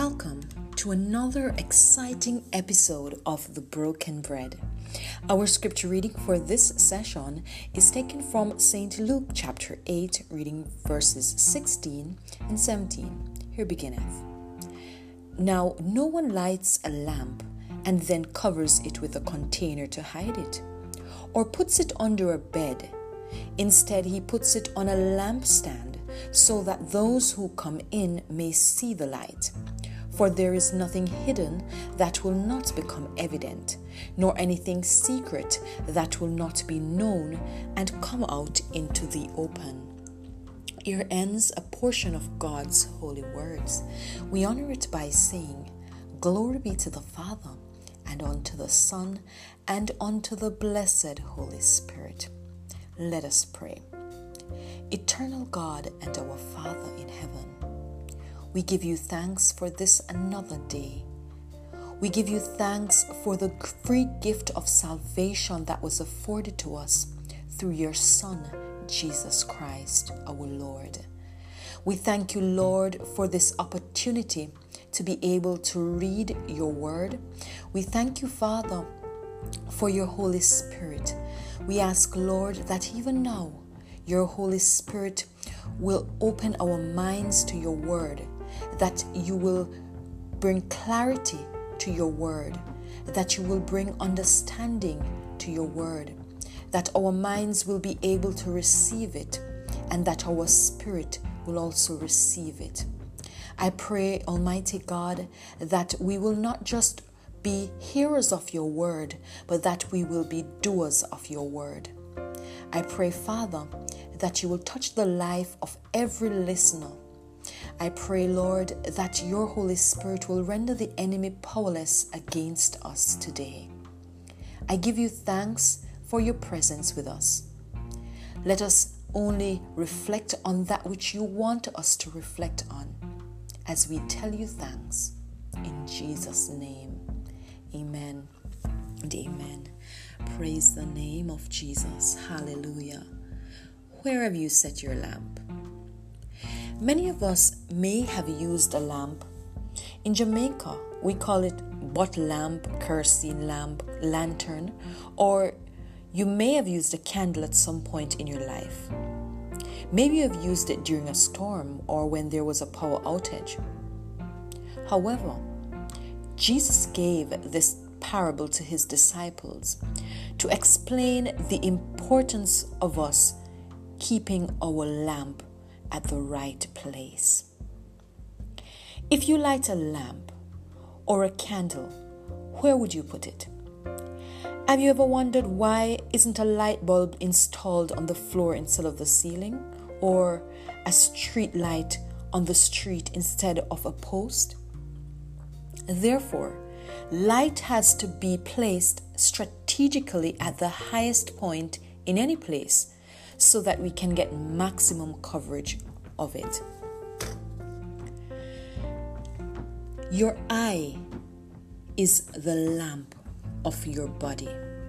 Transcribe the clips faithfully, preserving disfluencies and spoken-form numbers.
Welcome to another exciting episode of The Broken Bread. Our scripture reading for this session is taken from Saint Luke chapter eight, reading verses sixteen and seventeen. Here beginneth. Now no one lights a lamp and then covers it with a container to hide it, or puts it under a bed. Instead, he puts it on a lampstand, so that those who come in may see the light. For there is nothing hidden that will not become evident, nor anything secret that will not be known and come out into the open. Here ends a portion of God's holy words. We honor it by saying, Glory be to the Father, and unto the Son, and unto the blessed Holy Spirit. Let us pray. Eternal God and our Father in heaven, we give you thanks for this another day. We give you thanks for the free gift of salvation that was afforded to us through your Son, Jesus Christ, our Lord. We thank you, Lord, for this opportunity to be able to read your word. We thank you, Father, for your Holy Spirit. We ask, Lord, that even now your Holy Spirit will open our minds to your word, that you will bring clarity to your word, that you will bring understanding to your word, that our minds will be able to receive it, and that our spirit will also receive it. I pray, Almighty God, that we will not just be hearers of your word, but that we will be doers of your word. I pray, Father, that you will touch the life of every listener. I pray, Lord, that your Holy Spirit will render the enemy powerless against us today. I give you thanks for your presence with us. Let us only reflect on that which you want us to reflect on as we tell you thanks. In Jesus' name, amen and amen. Praise the name of Jesus. Hallelujah. Where have you set your lamp? Many of us may have used a lamp. In Jamaica, we call it butt lamp, kerosene lamp, lantern, or you may have used a candle at some point in your life. Maybe you have used it during a storm or when there was a power outage. However, Jesus gave this parable to his disciples to explain the importance of us keeping our lamp at the right place. If you light a lamp or a candle, where would you put it? Have you ever wondered why isn't a light bulb installed on the floor instead of the ceiling, or a street light on the street instead of a post? Therefore, light has to be placed strategically at the highest point in any place so that we can get maximum coverage of it. Your eye is the lamp of your body.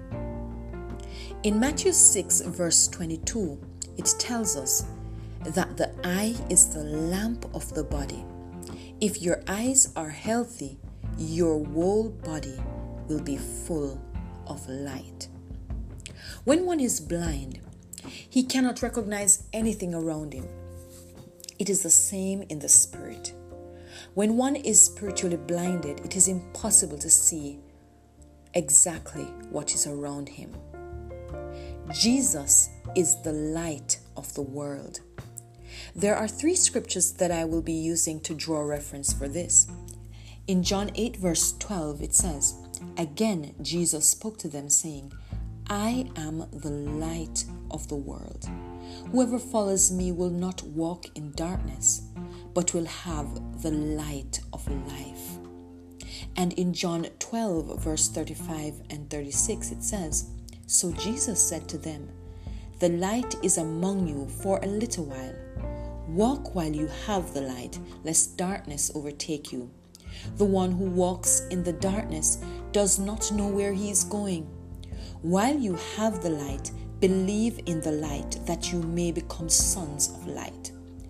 In Matthew six, verse twenty-two, it tells us that the eye is the lamp of the body. If your eyes are healthy, your whole body will be full of light. When one is blind, he cannot recognize anything around him. It is the same in the spirit. When one is spiritually blinded, it is impossible to see exactly what is around him. Jesus is the light of the world. There are three scriptures that I will be using to draw reference for this. In John eight, verse twelve, it says, Again, Jesus spoke to them, saying, I am the light of the world. Whoever follows me will not walk in darkness, but will have the light of life. And in John twelve, verse thirty-five and thirty-six, it says, So Jesus said to them, The light is among you for a little while. Walk while you have the light, lest darkness overtake you. The one who walks in the darkness does not know where he is going. While you have the light, believe in the light, that you may become sons of light.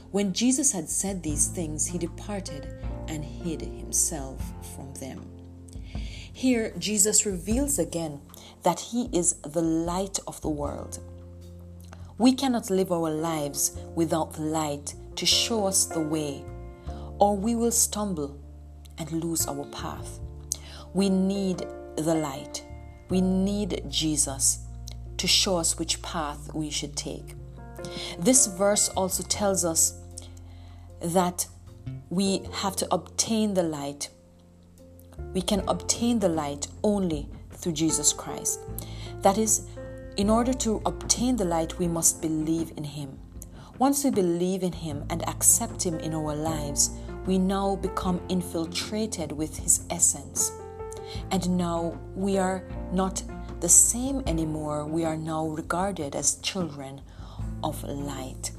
When Jesus had said these things, he departed and hid himself from them. Here, Jesus reveals again that he is the light of the world. We cannot live our lives without the light to show us the way, or we will stumble and lose our path. We need the light. We need Jesus to show us which path we should take. This verse also tells us that we have to obtain the light. We can obtain the light only through Jesus Christ. That is, in order to obtain the light, we must believe in him. Once we believe in him and accept him in our lives, we now become infiltrated with his essence. And now we are not the same anymore. We are now regarded as children of light.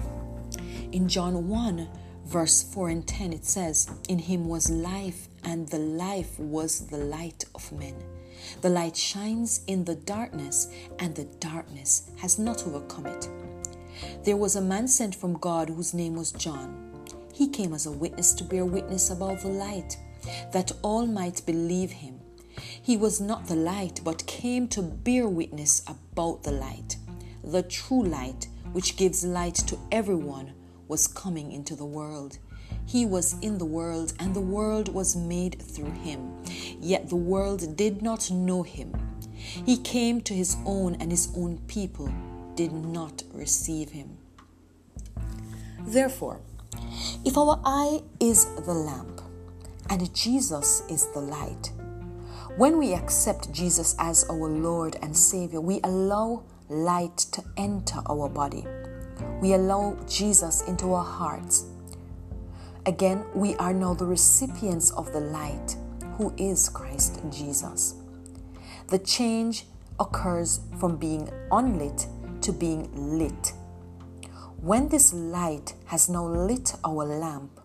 In John one, verse four and ten, it says, "In him was life, and the life was the light of men. The light shines in the darkness, and the darkness has not overcome it. There was a man sent from God whose name was John. He came as a witness to bear witness about the light, that all might believe him. He was not the light, but came to bear witness about the light. The true light, which gives light to everyone, was coming into the world. He was in the world, and the world was made through him. Yet the world did not know him. He came to his own, and his own people did not receive him." Therefore, if our eye is the lamp, and Jesus is the light, when we accept Jesus as our Lord and Savior, we allow light to enter our body. We allow Jesus into our hearts. Again, we are now the recipients of the light, who is Christ Jesus. The change occurs from being unlit to being lit. When this light has now lit our lamp,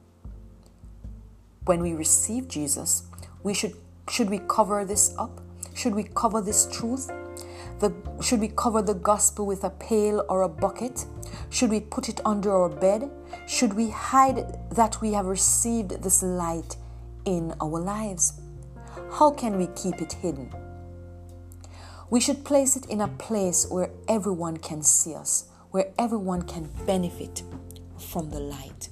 when we receive Jesus, we should should we cover this up? Should we cover this truth? The, should we cover the gospel with a pail or a bucket? Should we put it under our bed? Should we hide that we have received this light in our lives? How can we keep it hidden? We should place it in a place where everyone can see us, where everyone can benefit from the light.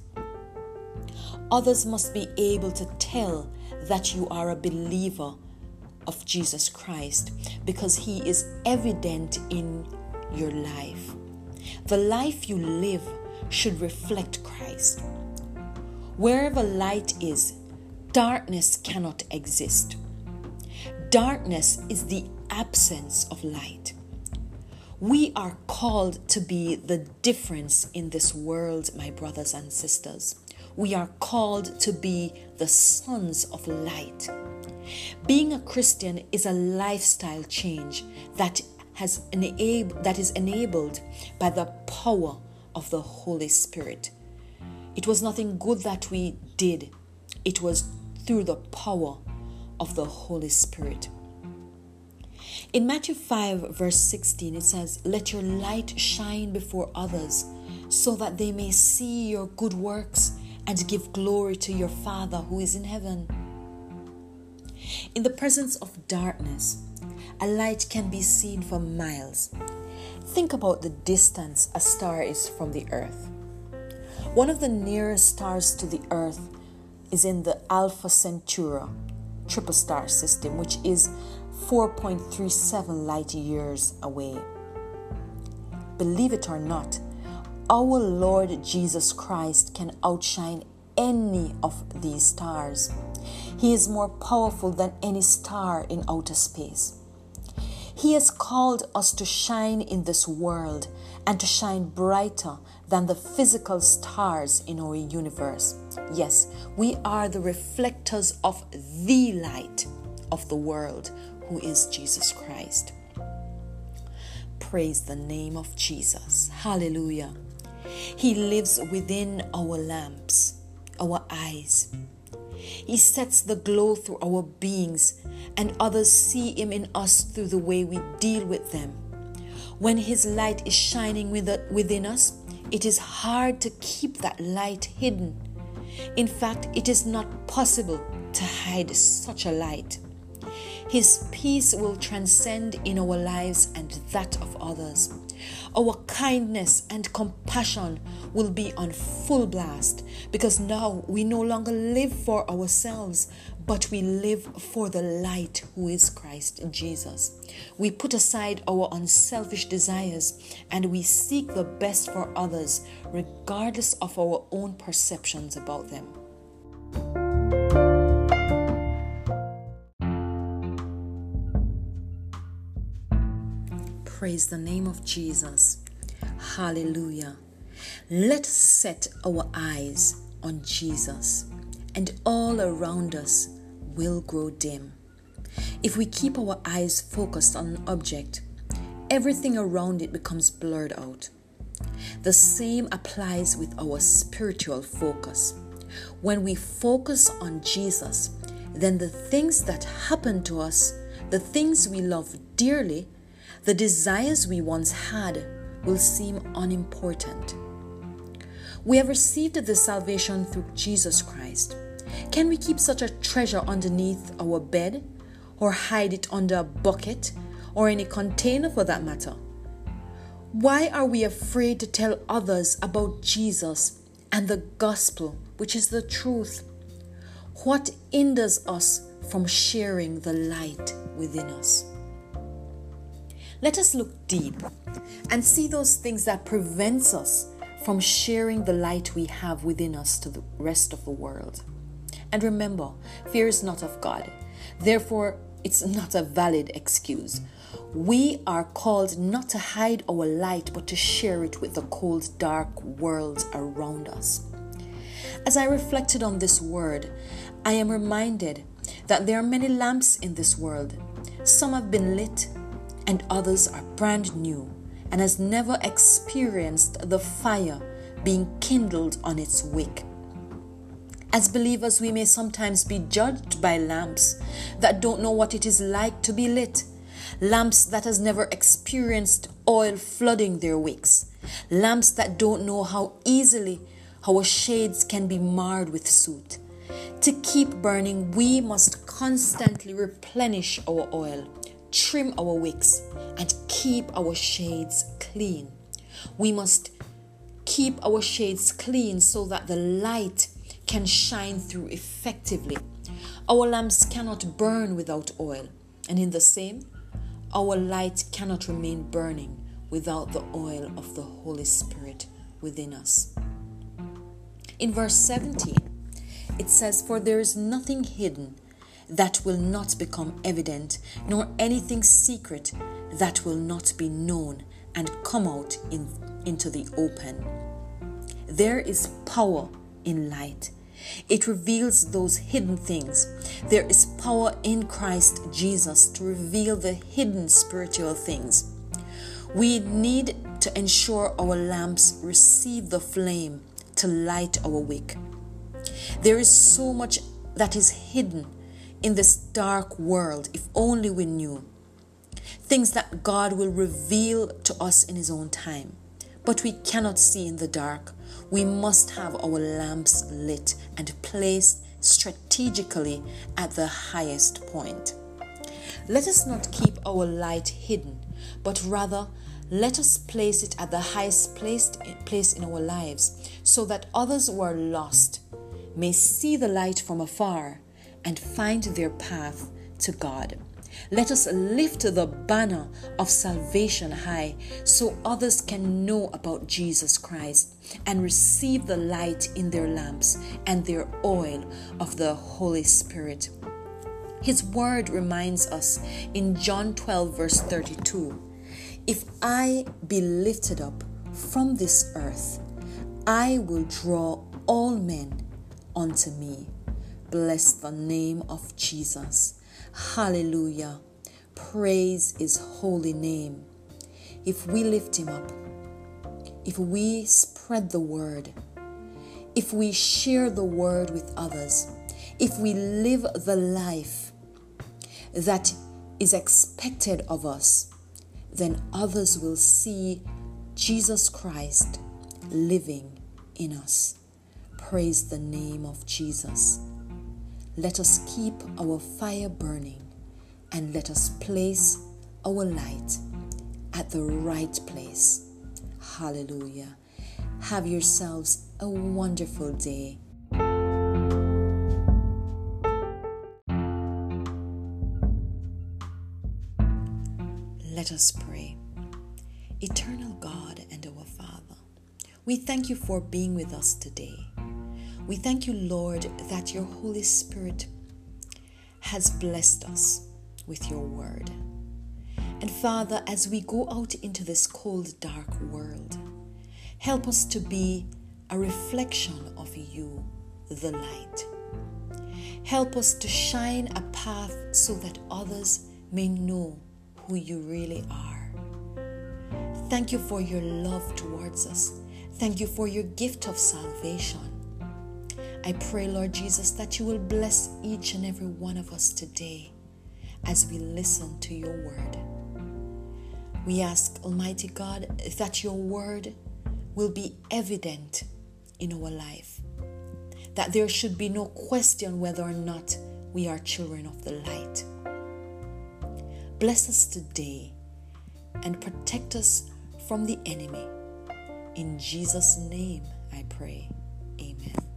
Others must be able to tell that you are a believer of Jesus Christ because he is evident in your life. The life you live should reflect Christ. Wherever light is, darkness cannot exist. Darkness is the absence of light. We are called to be the difference in this world, my brothers and sisters. We are called to be the sons of light. Being a Christian is a lifestyle change that has enabled, that is enabled by the power of the Holy Spirit. It was nothing good that we did. It was through the power of the Holy Spirit. In Matthew five, verse sixteen, it says, "Let your light shine before others, so that they may see your good works and give glory to your Father who is in heaven." In the presence of darkness, a light can be seen for miles. Think about the distance a star is from the earth. One of the nearest stars to the earth is in the Alpha Centauri triple star system, which is four point three seven light years away. Believe it or not, our Lord Jesus Christ can outshine any of these stars. He is more powerful than any star in outer space. He has called us to shine in this world and to shine brighter than the physical stars in our universe. Yes, we are the reflectors of the light of the world, who is Jesus Christ. Praise the name of Jesus. Hallelujah. He lives within our lamps, our eyes. He sets the glow through our beings, and others see him in us through the way we deal with them. When his light is shining within us, it is hard to keep that light hidden. In fact, it is not possible to hide such a light. His peace will transcend in our lives and that of others. Our kindness and compassion will be on full blast because now we no longer live for ourselves, but we live for the light who is Christ Jesus. We put aside our unselfish desires and we seek the best for others, regardless of our own perceptions about them. Praise the name of Jesus. Hallelujah. Let us set our eyes on Jesus, and all around us will grow dim. If we keep our eyes focused on an object, everything around it becomes blurred out. The same applies with our spiritual focus. When we focus on Jesus, then the things that happen to us, the things we love dearly, the desires we once had will seem unimportant. We have received the salvation through Jesus Christ. Can we keep such a treasure underneath our bed, or hide it under a bucket, or any container for that matter? Why are we afraid to tell others about Jesus and the gospel, which is the truth? What hinders us from sharing the light within us? Let us look deep and see those things that prevents us from sharing the light we have within us to the rest of the world. And remember, fear is not of God. Therefore, it's not a valid excuse. We are called not to hide our light, but to share it with the cold, dark world around us. As I reflected on this word, I am reminded that there are many lamps in this world. Some have been lit, and others are brand new and has never experienced the fire being kindled on its wick. As believers, we may sometimes be judged by lamps that don't know what it is like to be lit, lamps that has never experienced oil flooding their wicks, lamps that don't know how easily our shades can be marred with soot. To keep burning, we must constantly replenish our oil, trim our wicks, and keep our shades clean. We must keep our shades clean so that the light can shine through effectively. Our lamps cannot burn without oil, and in the same, our light cannot remain burning without the oil of the Holy Spirit within us. In verse seventeen, it says, "For there is nothing hidden that will not become evident, nor anything secret that will not be known and come out in, into the open." There is power in light. It reveals those hidden things. There is power in Christ Jesus to reveal the hidden spiritual things. We need to ensure our lamps receive the flame to light our wick. There is so much that is hidden in this dark world, if only we knew. Things that God will reveal to us in His own time. But we cannot see in the dark. We must have our lamps lit and placed strategically at the highest point. Let us not keep our light hidden, but rather let us place it at the highest place in our lives, so that others who are lost may see the light from afar and find their path to God. Let us lift the banner of salvation high so others can know about Jesus Christ and receive the light in their lamps and their oil of the Holy Spirit. His word reminds us in John twelve verse thirty-two, "If I be lifted up from this earth, I will draw all men unto me." Bless the name of Jesus. Hallelujah. Praise His holy name. If we lift Him up, if we spread the word, if we share the word with others, if we live the life that is expected of us, then others will see Jesus Christ living in us. Praise the name of Jesus. Let us keep our fire burning and let us place our light at the right place. Hallelujah. Have yourselves a wonderful day. Let us pray. Eternal God and our Father, we thank you for being with us today. We thank you, Lord, that your Holy Spirit has blessed us with your word. And Father, as we go out into this cold, dark world, help us to be a reflection of you, the light. Help us to shine a path so that others may know who you really are. Thank you for your love towards us. Thank you for your gift of salvation. I pray, Lord Jesus, that you will bless each and every one of us today as we listen to your word. We ask, Almighty God, that your word will be evident in our life, that there should be no question whether or not we are children of the light. Bless us today and protect us from the enemy. In Jesus' name I pray. Amen.